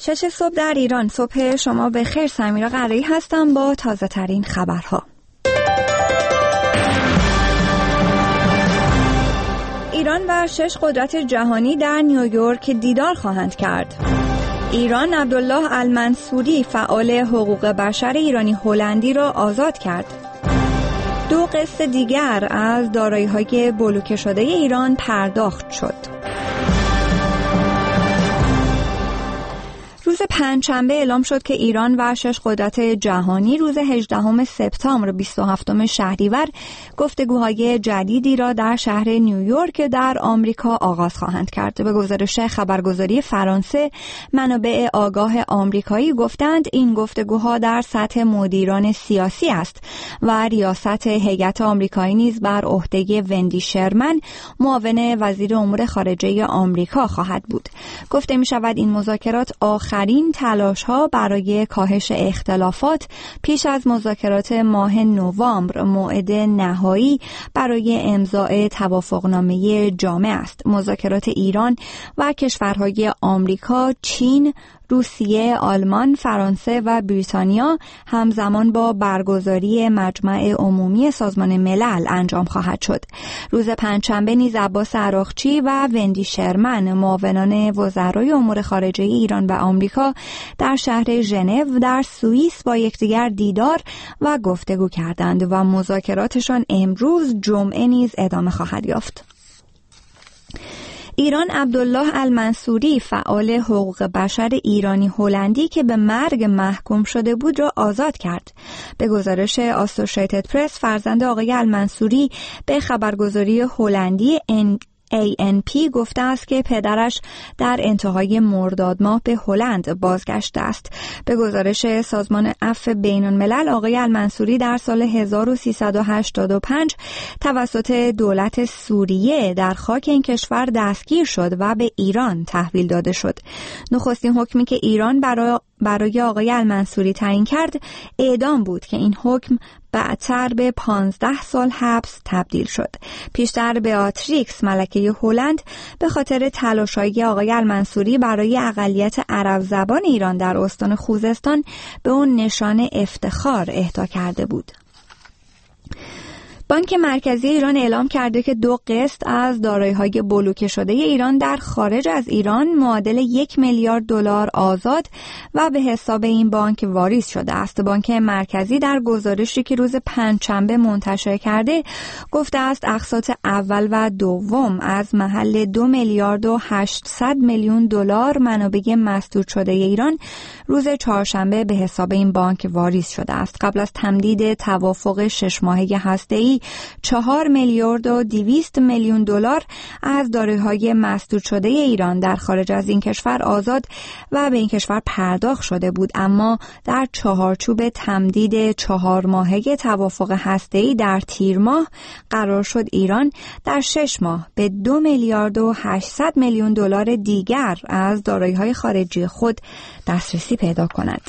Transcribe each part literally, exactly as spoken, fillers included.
شش صبح در ایران. صبح شما به خیر. سمیرا قرایی هستم با تازه ترین خبرها. ایران و شش قدرت جهانی در نیویورک دیدار خواهند کرد. ایران عبدالله المنصوری فعال حقوق بشر ایرانی هلندی را آزاد کرد. دو قسط دیگر از دارایی‌های بلوکه شده ایران پرداخت شد. روز پنجشنبه اعلام شد که ایران و شش قدرت جهانی روز هجدهم سپتامبر بیست و هفتم شهریور گفتگوهای جدیدی را در شهر نیویورک در آمریکا آغاز خواهند کرد. به گزارش خبرگزاری فرانسه، منابع آگاه آمریکایی گفتند این گفتگوها در سطح مدیران سیاسی است و ریاست هیئت آمریکایی نیز بر عهده وندی شرمن، معاون وزیر امور خارجه آمریکا خواهد بود. گفته می شود این مذاکرات آخرین تلاش‌ها برای کاهش اختلافات پیش از مذاکرات ماه نوامبر، موعد نهایی برای امضاء توافقنامه جامع است. مذاکرات ایران و کشورهای آمریکا، چین، روسیه، آلمان، فرانسه و بریتانیا همزمان با برگزاری مجمع عمومی سازمان ملل انجام خواهد شد. روز پنجشنبه نیز عباس عراقچی و وندی شرمن، معاونان وزرای امور خارجه ایران و آمریکا، در شهر ژنو در سوئیس با یکدیگر دیدار و گفتگو کردند و مذاکراتشان امروز جمعه نیز ادامه خواهد یافت. ایران عبدالله المنصوری فعال حقوق بشر ایرانی هلندی که به مرگ محکوم شده بود را آزاد کرد. به گزارش آسوشیتد پرس، فرزند آقای المنصوری به خبرگزاری هلندی ای ان پی گفته است که پدرش در انتهای مرداد ماه به هلند بازگشته است. به گزارش سازمان عفو بین الملل، آقای المنصوری در سال هزار و سیصد و هشتاد و پنج توسط دولت سوریه در خاک این کشور دستگیر شد و به ایران تحویل داده شد. نخستین حکمی که ایران برای برای آقای المنصوری تعیین کرد اعدام بود که این حکم بعدتر به پانزده سال حبس تبدیل شد. پیشتر بیاتریکس ملکه هلند به خاطر تلاش‌های آقای المنصوری برای اقلیت عرب زبان ایران در استان خوزستان به اون نشان افتخار اهدا کرده بود. بانک مرکزی ایران اعلام کرده که دو قسط از دارایی‌های بلوکه شده ایران در خارج از ایران معادل یک میلیارد دلار آزاد و به حساب این بانک واریز شده است. بانک مرکزی در گزارشی که روز پنجشنبه منتشر کرده گفته است اقساط اول و دوم از محل دو میلیارد و هشتصد میلیون دلار منابع مسدود شده ایران روز چهارشنبه به حساب این بانک واریز شده است. قبل از تمدید توافق شش ماهه هسته‌ای چهار میلیارد و دویست میلیون دلار از دارایی‌های مسدود شده ایران در خارج از این کشور آزاد و به این کشور پرداخت شده بود، اما در چهارچوب تمدید چهار ماهه توافق هسته‌ای در تیر ماه قرار شد ایران در شش ماه به دو میلیارد و هشتصد میلیون دلار دیگر از دارایی‌های خارجی خود دسترسی پیدا کند.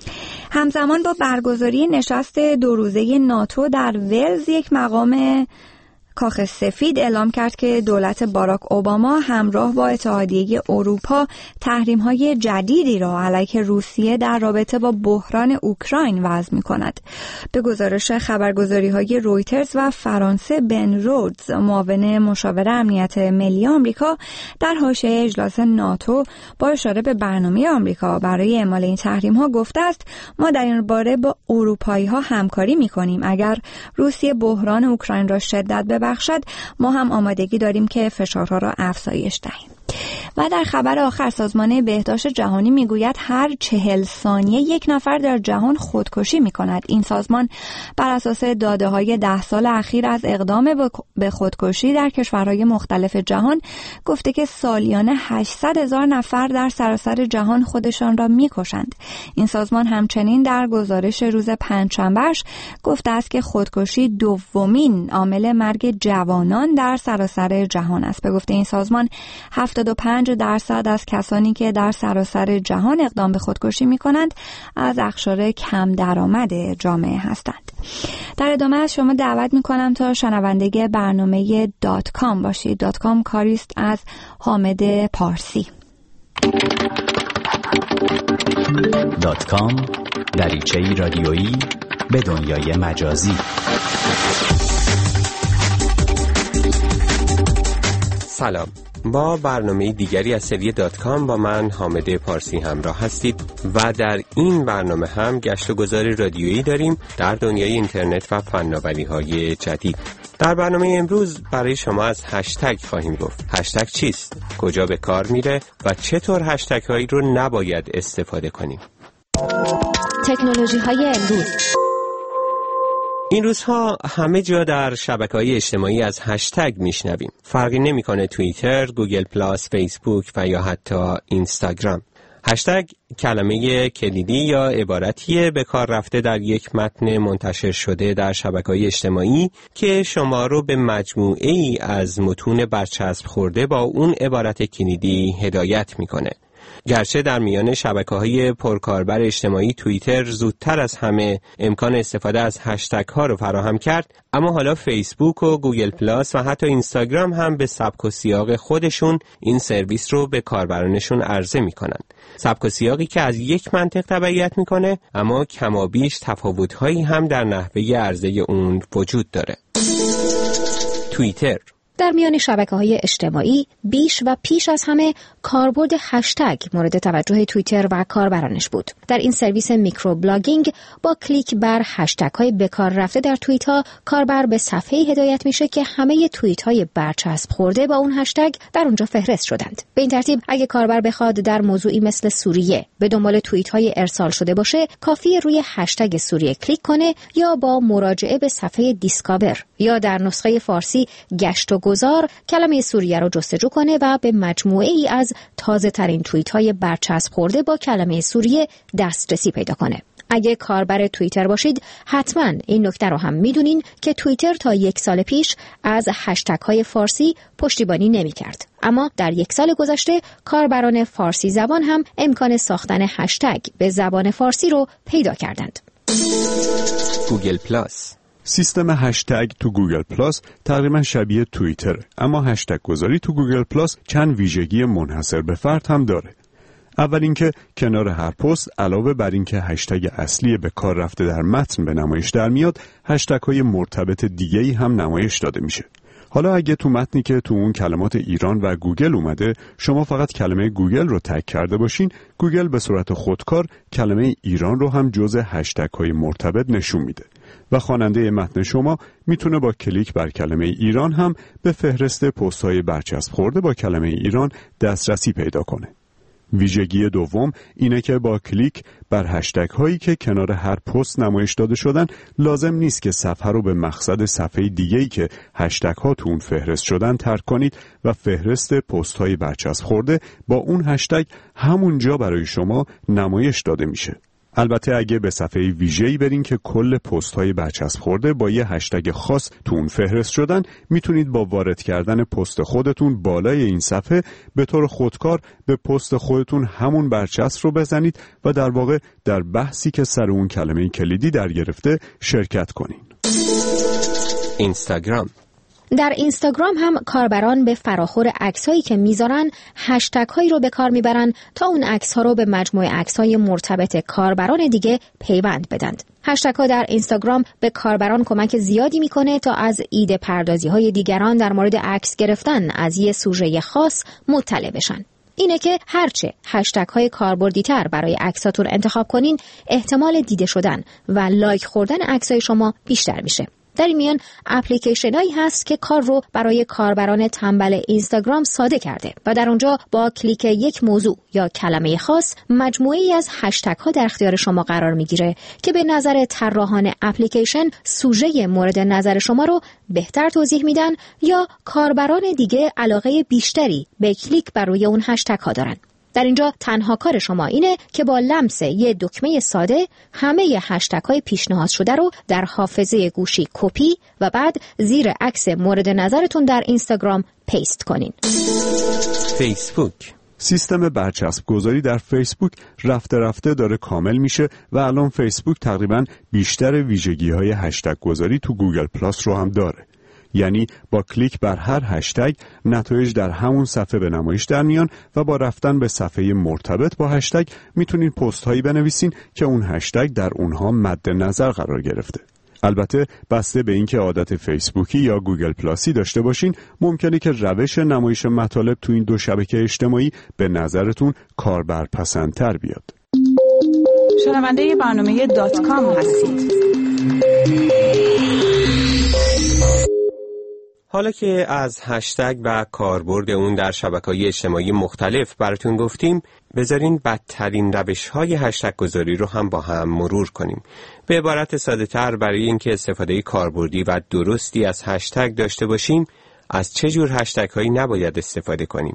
همزمان با برگزاری نشست دو روزه ناتو در ولز، یک مقام کاخ سفید اعلام کرد که دولت باراک اوباما همراه با اتحادیه اروپا تحریم‌های جدیدی را علیه روسیه در رابطه با بحران اوکراین وضع می‌کند. به گزارش خبرگزاری‌های رویترز و فرانسه، بن رودز، معاون مشاور امنیت ملی آمریکا، در حاشیه اجلاس ناتو با اشاره به برنامه آمریکا برای اعمال این تحریم‌ها گفته است ما در این باره با اروپایی‌ها همکاری می‌کنیم. اگر روسیه بحران اوکراین را شدت ببخشد، ما هم آمادگی داریم که فشارها را افزایش دهیم. و در خبر آخر، سازمان بهداشت جهانی میگوید هر چهل ثانیه یک نفر در جهان خودکشی میکند. این سازمان بر اساس داده های ده سال اخیر از اقدام به خودکشی در کشورهای مختلف جهان گفته که سالیانه هشتصد هزار نفر در سراسر جهان خودشان را میکشند. این سازمان همچنین در گزارش روز پنجشنبهش گفته است که خودکشی دومین عامل مرگ جوانان در سراسر جهان است. به گفته این سازمان هفتاد و پنج درصد از کسانی که در سراسر جهان اقدام به خودکشی می کنند از اقشار کم درآمد جامعه هستند. در ادامه از شما دعوت می کنم تا شنونده برنامه دات کام باشید. دات کام کاریست از حامد پارسی. دات کام دریچه‌ای رادیویی به دنیای مجازی. سلام، با برنامه دیگری از سری دات کام با من حامد پارسی همراه هستید و در این برنامه هم گشت و گذار رادیویی داریم در دنیای اینترنت و فناوری‌های جدید. در برنامه امروز برای شما از هشتگ خواهیم گفت. هشتگ چیست؟ کجا به کار میره و چطور هشتگ هایی رو نباید استفاده کنیم؟ تکنولوژی های امروز. این روزها همه جا در شبکه‌های اجتماعی از هشتگ میشنویم. فرقی نمیکنه توییتر، گوگل پلاس، فیسبوک و یا حتی اینستاگرام. هشتگ کلمه کلیدی یا عبارتیه به کار رفته در یک متن منتشر شده در شبکه‌های اجتماعی که شما رو به مجموعه ای از متون برچسب خورده با اون عبارت کلیدی هدایت میکنه. گرچه در میان شبکه‌های پرکاربر اجتماعی توییتر زودتر از همه امکان استفاده از هشتگ ها رو فراهم کرد، اما حالا فیسبوک و گوگل پلاس و حتی اینستاگرام هم به سبک و سیاق خودشون این سرویس رو به کاربرانشون عرضه میکنن. سبک و سیاقی که از یک منطق تبعیت میکنه، اما کمابیش تفاوت‌هایی هم در نحوه عرضه اون وجود داره. توییتر در میان شبکه‌های اجتماعی بیش و پیش از همه کاربرد هشتگ مورد توجه توییتر و کاربرانش بود. در این سرویس میکرو بلاگینگ با کلیک بر هشتگ‌های به کار رفته در توییت‌ها، کاربر به صفحه‌ای هدایت میشه که همه توییت‌های برچسب خورده با اون هشتگ در اونجا فهرست شدند. به این ترتیب اگه کاربر بخواد در موضوعی مثل سوریه به دنبال توییت‌های ارسال شده باشه، کافیه روی هشتگ سوریه کلیک کنه یا با مراجعه به صفحه دیسکاور یا در نسخه فارسی گشت و گذار کلمه سوریه رو جستجو کنه و به مجموعه ای از تازه ترین توییت های برچسب خورده با کلمه سوریه دسترسی پیدا کنه. اگه کاربر توییتر باشید حتما این نکته رو هم میدونین که توییتر تا یک سال پیش از هشتگ های فارسی پشتیبانی نمی کرد. اما در یک سال گذشته کاربران فارسی زبان هم امکان ساختن هشتگ به زبان فارسی رو پیدا کردند. گوگل پلاس سیستم هشتگ تو گوگل پلاس تقریبا شبیه توییتر، اما هشتگ گذاری تو گوگل پلاس چند ویژگی منحصر به فرد هم داره. اول اینکه کنار هر پست علاوه بر اینکه هشتگ اصلی به کار رفته در متن به نمایش در میاد، هشتگ های مرتبط دیگه‌ای هم نمایش داده میشه. حالا اگه تو متنی که تو اون کلمات ایران و گوگل اومده شما فقط کلمه گوگل رو تگ کرده باشین، گوگل به صورت خودکار کلمه ایران رو هم جزء هشتگ های مرتبط نشون میده و خواننده متن شما میتونه با کلیک بر کلمه ایران هم به فهرست پست های برچسب خورده با کلمه ایران دسترسی پیدا کنه. ویژگی دوم اینه که با کلیک بر هشتگ هایی که کنار هر پست نمایش داده شدن لازم نیست که صفحه رو به مقصد صفحه دیگه‌ای که هشتگ ها تو اون فهرست شدن ترک کنید و فهرست پست های برچسب خورده با اون هشتگ همونجا برای شما نمایش داده میشه. البته اگه به صفحه ویژه‌ای برین که کل پست‌های برچسب خورده با یه هشتگ خاص تو اون فهرست شدن، میتونید با وارد کردن پست خودتون بالای این صفحه به طور خودکار به پست خودتون همون برچسب رو بزنید و در واقع در بحثی که سر اون کلمه کلیدی در گرفته شرکت کنین. اینستاگرام در اینستاگرام هم کاربران به فراخور عکسایی که میذارن هشتگ هایی رو به کار میبرن تا اون عکس ها رو به مجموعه عکس های مرتبط کاربران دیگه پیوند بدند. هشتگ ها در اینستاگرام به کاربران کمک زیادی میکنه تا از ایده پردازی های دیگران در مورد عکس گرفتن از یه سوژه خاص مطلع بشن. اینه که هرچه هشتگ های کاربردی تر برای عکساتون انتخاب کنین، احتمال دیده شدن و لایک خوردن عکسای شما بیشتر میشه. در این میان اپلیکیشن هایی هست که کار رو برای کاربران تنبل اینستاگرام ساده کرده و در اونجا با کلیک یک موضوع یا کلمه خاص مجموعه‌ای از هشتگ ها در اختیار شما قرار میگیره که به نظر طراحان اپلیکیشن سوژه مورد نظر شما رو بهتر توضیح میدن یا کاربران دیگه علاقه بیشتری به کلیک بر روی اون هشتگ ها دارن. در اینجا تنها کار شما اینه که با لمس یه دکمه ساده همه هشتگ های پیشنهاد شده رو در حافظه گوشی کپی و بعد زیر عکس مورد نظرتون در اینستاگرام پیست کنین. فیسبوک سیستم برچسب گذاری در فیسبوک رفته رفته داره کامل میشه و الان فیسبوک تقریباً بیشتر ویژگی های هشتگ گذاری تو گوگل پلاس رو هم داره. یعنی با کلیک بر هر هشتگ نتایج در همون صفحه به نمایش در میان و با رفتن به صفحه مرتبط با هشتگ میتونین پست هایی بنویسین که اون هشتگ در اونها مد نظر قرار گرفته. البته بسته به اینکه عادت فیسبوکی یا گوگل پلاسی داشته باشین، ممکنه که روش نمایش مطالب تو این دو شبکه اجتماعی به نظرتون کاربرپسندتر بیاد. شنونده برنامه دات کام هستید. حالا که از هشتگ و کاربرد اون در شبکه‌های اجتماعی مختلف براتون گفتیم، بذارین بدترین روش‌های هشتگ گذاری رو هم با هم مرور کنیم. به عبارت ساده‌تر، برای اینکه استفاده کاربردی و درستی از هشتگ داشته باشیم، از چه جور هشتگ‌هایی نباید استفاده کنیم؟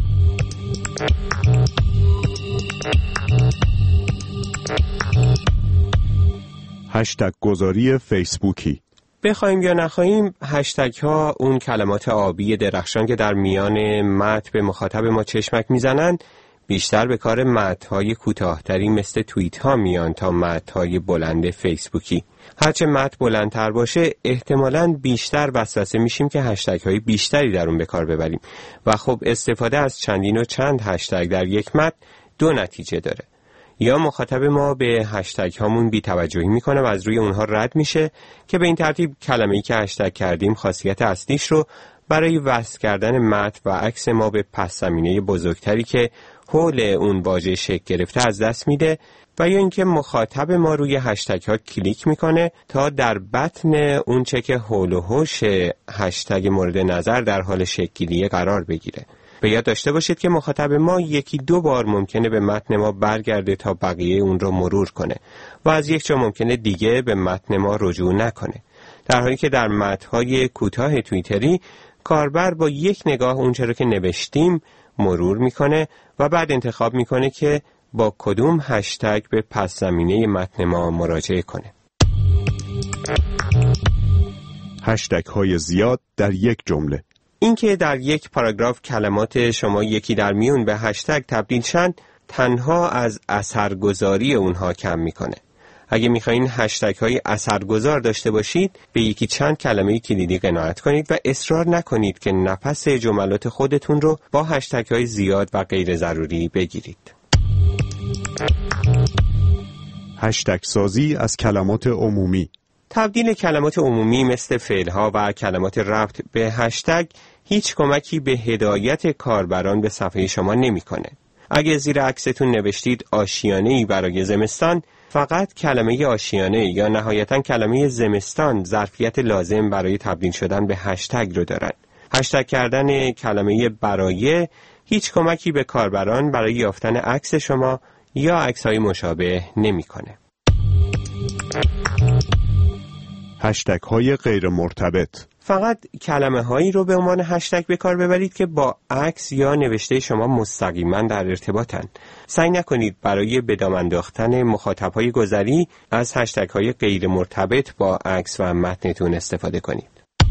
هشتگ گذاری فیسبوکی. بخوایم یا نخواهیم، هشتگ ها اون کلمات آبی درخشان که در میان متن به مخاطب ما چشمک میزنن، بیشتر به کار متن های کوتاه‌تری مثل توییت ها میان تا متن های بلند فیسبوکی. هرچه متن بلندتر باشه، احتمالاً بیشتر وسوسه میشیم که هشتگ های بیشتری در اون به کار ببریم و خب استفاده از چندین و چند هشتگ در یک متن دو نتیجه داره. یا مخاطب ما به هشتگ هامون بی توجهی میکنه و از روی اونها رد میشه که به این ترتیب کلمه‌ای که هشتگ کردیم خاصیت اصلیش رو برای وصل کردن متن و عکس ما به پس زمینه بزرگتری که حول اون واژه شکل گرفته از دست میده، و یا اینکه مخاطب ما روی هشتگ ها کلیک میکنه تا در بطن اون چه که حول و حوش هشتگ مورد نظر در حال شکل‌گیری قرار بگیره. به یاد داشته باشید که مخاطب ما یکی دو بار ممکنه به متن ما برگرده تا بقیه اون رو مرور کنه و از یک جا ممکنه دیگه به متن ما رجوع نکنه، در حالی که در متن‌های کوتاه توییتری کاربر با یک نگاه اون چرا که نوشتیم مرور میکنه و بعد انتخاب میکنه که با کدوم هشتگ به پس زمینه متن ما مراجعه کنه. هشتگ های زیاد در یک جمله. اینکه در یک پاراگراف کلمات شما یکی در میون به هشتگ تبدیل شن، تنها از اثرگذاری اونها کم میکنه. اگه میخواین هشتگ های اثرگذار داشته باشید، به یکی چند کلمه کلیدی قناعت کنید و اصرار نکنید که نفس جملات خودتون رو با هشتگ های زیاد و غیر ضروری بگیرید. هشتگ سازی از کلمات عمومی. تبدیل کلمات عمومی مثل فعل‌ها و کلمات ربط به هشتگ هیچ کمکی به هدایت کاربران به صفحه شما نمی‌کنه. اگه زیر عکستون نوشتید آشیانه‌ای برای زمستان، فقط کلمه آشیانه یا نهایتاً کلمه زمستان ظرفیت لازم برای تبدیل شدن به هشتگ رو دارن. هشتگ کردن کلمه برای هیچ کمکی به کاربران برای یافتن عکس شما یا عکس‌های مشابه نمی‌کنه. هشتگ های غیر مرتبط. فقط کلمه هایی رو به عنوان هشتگ به کار ببرید که با عکس یا نوشته شما مستقیما در ارتباطن. سعی نکنید برای به دام انداختن مخاطب های گذری از هشتگ های غیر مرتبط با عکس و متنتون استفاده کنید.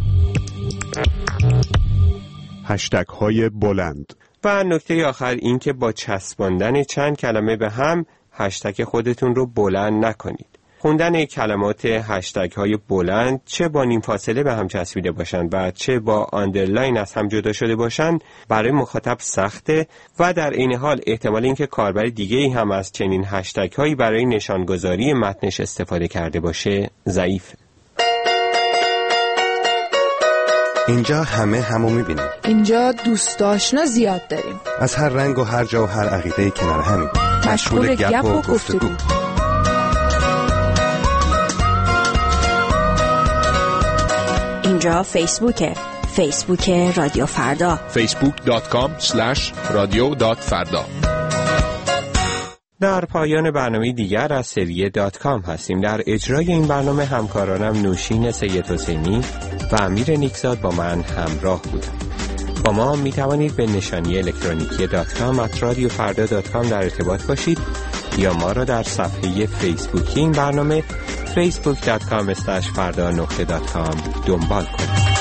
هشتگ های بلند. و نکته آخر این که با چسباندن چند کلمه به هم هشتگ خودتون رو بلند نکنید. خوندن کلمات هشتگ های بلند چه با نیم فاصله به هم چسبیده باشند و چه با آندرلاین از هم جدا شده باشند برای مخاطب سخته و در این حال احتمال اینکه کاربر دیگه‌ای هم از چنین هشتگ هایی برای نشانگذاری متنش استفاده کرده باشه ضعیفه. اینجا همه همو میبینیم. اینجا دوست آشنا زیاد داریم. از هر رنگ و هر جا و هر عقیده‌ای کنار همیم. مشغول گپ و گفتگو. اینجا فیسبوکه. فیسبوک رادیو فردا. فیسبوک دات کام اسلش رادیو دات فردا. در پایان برنامه دیگر از سری دات کام هستیم. در اجرای این برنامه همکارانم نوشین سید حسینی و امیر نیکزاد با من همراه بودند. با ما می توانید به نشانی الکترونیکی دات کام ات رادیو فردا دات کام در ارتباط باشید یا ما را در صفحه فیسبوکی این برنامه فیسبوک دات کام اسلش فردا نقطه دات کام دنبال کنید.